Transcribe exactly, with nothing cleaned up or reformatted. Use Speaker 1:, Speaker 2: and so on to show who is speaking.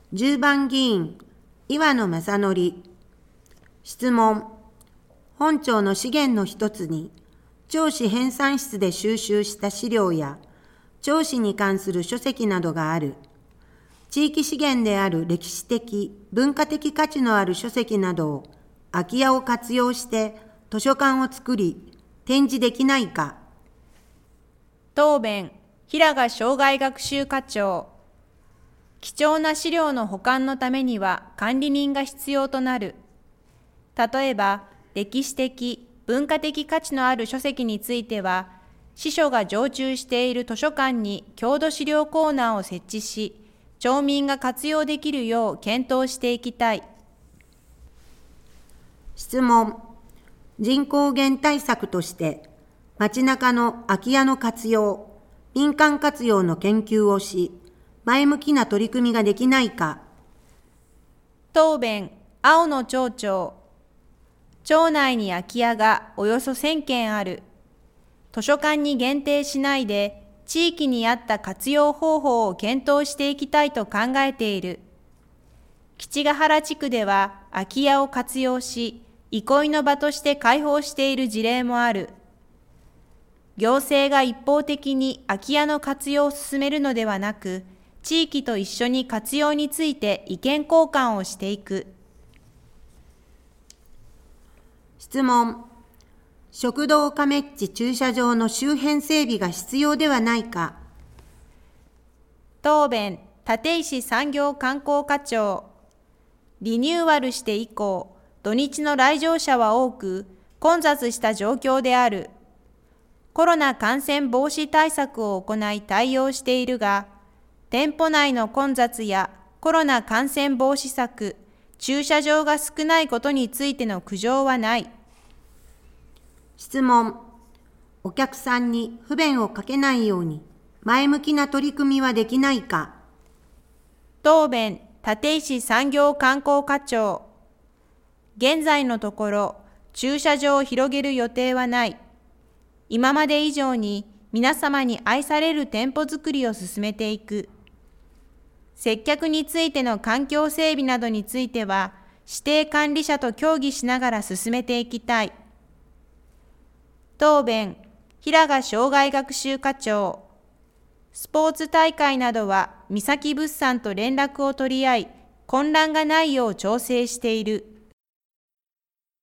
Speaker 1: じゅうばん議員、岩野正則。質問。本庁の資源の一つに、庁史編纂室で収集した資料や、庁史に関する書籍などがある。地域資源である歴史的、文化的価値のある書籍などを、空き家を活用して図書館を作り、展示できないか。
Speaker 2: 答弁、平賀生涯学習課長。貴重な資料の保管のためには管理人が必要となる。例えば、歴史的、文化的価値のある書籍については、司書が常駐している図書館に郷土資料コーナーを設置し、町民が活用できるよう検討していきたい。
Speaker 1: 質問。人口減対策として、街中の空き家の活用、民間活用の研究をし、前向きな取り組みができないか。
Speaker 2: 答弁、青野町長。町内に空き家がおよそせんけんある。図書館に限定しないで、地域に合った活用方法を検討していきたいと考えている。吉ヶ原地区では空き家を活用し、憩いの場として開放している事例もある。行政が一方的に空き家の活用を進めるのではなく、地域と一緒に活用について意見交換をしていく。
Speaker 1: 質問。食堂亀っち駐車場の周辺整備が必要ではないか。
Speaker 2: 答弁、立石産業観光課長。リニューアルして以降、土日の来場者は多く、混雑した状況である。コロナ感染防止対策を行い対応しているが、店舗内の混雑やコロナ感染防止策、駐車場が少ないことについての苦情はない。
Speaker 1: 質問。お客さんに不便をかけないように前向きな取り組みはできないか。
Speaker 2: 答弁、立石産業観光課長。現在のところ、駐車場を広げる予定はない。今まで以上に皆様に愛される店舗づくりを進めていく。接客についての環境整備などについては、指定管理者と協議しながら進めていきたい。答弁、平賀生涯学習課長。スポーツ大会などは三崎物産と連絡を取り合い、混乱がないよう調整している。